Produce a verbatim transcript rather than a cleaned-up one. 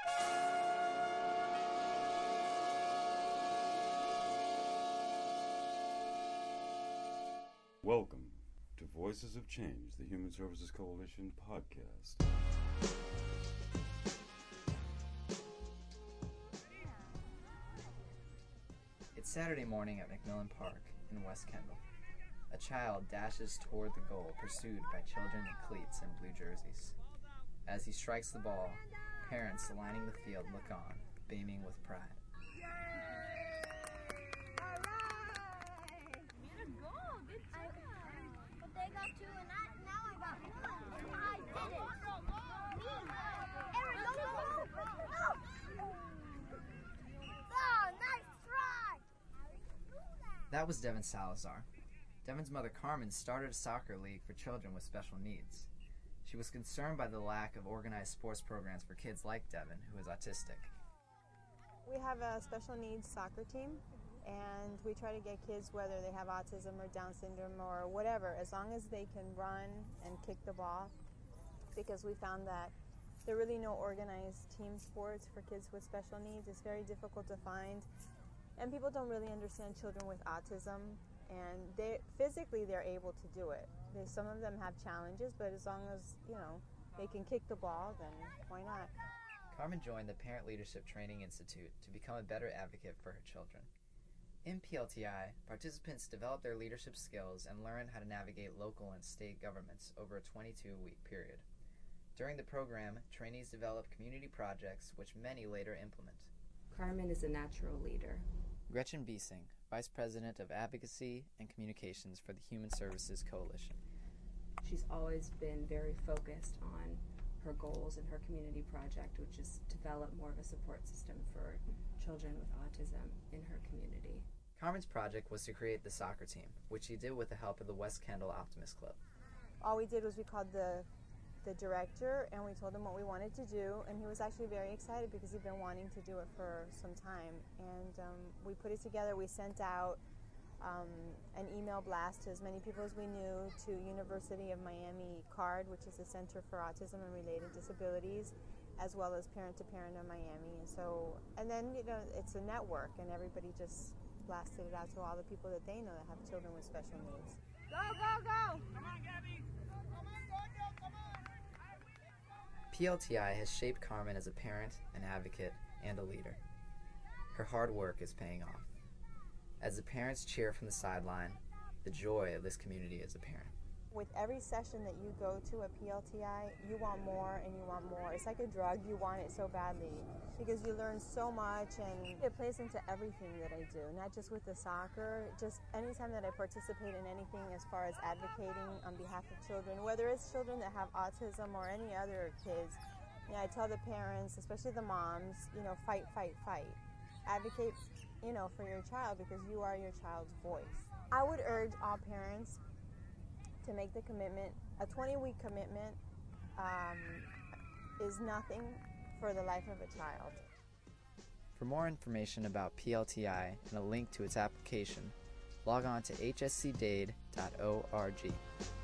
Welcome to Voices of Change, the Human Services Coalition podcast. It's Saturday morning at McMillan Park in West Kendall. A child dashes toward the goal, pursued by children in cleats and blue jerseys. As he strikes the ball, parents lining the field look on, beaming with pride. But they got two, and I, now I got one. I did it. Me. Aaron, go, go, go. No. Oh, nice try. That was Devin Salazar. Devin's mother, Carmen, started a soccer league for children with special needs. She was concerned by the lack of organized sports programs for kids like Devin, who is autistic. We have a special needs soccer team, and we try to get kids, whether they have autism or Down syndrome or whatever, as long as they can run and kick the ball, because we found that there are really no organized team sports for kids with special needs. It's very difficult to find, and people don't really understand children with autism, and they physically they're able to do it. They, some of them have challenges, but as long as, you know, they can kick the ball, then why not? Carmen joined the Parent Leadership Training Institute to become a better advocate for her children. In P L T I, participants develop their leadership skills and learn how to navigate local and state governments over a twenty-two week period. During the program, trainees develop community projects which many later implement. Carmen is a natural leader. Gretchen Biesing, Vice President of Advocacy and Communications for the Human Services Coalition. She's always been very focused on her goals and her community project, which is to develop more of a support system for children with autism in her community. Carmen's project was to create the soccer team, which she did with the help of the West Kendall Optimist Club. All we did was we called the the director, and we told him what we wanted to do, and he was actually very excited because he'd been wanting to do it for some time. And um, we put it together. We sent out um, an email blast to as many people as we knew, to University of Miami CARD, which is the Center for Autism and Related Disabilities, as well as Parent to Parent of Miami. And so, and then, you know, it's a network, and everybody just blasted it out to all the people that they know that have children with special needs. Go, go, go. Come on, Gabby. Come on, Daniel, come on. P L T I has shaped Carmen as a parent, an advocate, and a leader. Her hard work is paying off. As the parents cheer from the sideline, the joy of this community is apparent. With every session that you go to at P L T I, you want more and you want more. It's like a drug, you want it so badly because you learn so much, and it plays into everything that I do, not just with the soccer, just anytime that I participate in anything as far as advocating on behalf of children, whether it's children that have autism or any other kids. You know, I tell the parents, especially the moms, you know, fight, fight, fight. Advocate, you know, for your child because you are your child's voice. I would urge all parents to make the commitment. A twenty-week commitment um, is nothing for the life of a child. For more information about P L T I and a link to its application, log on to h s c dade dot org.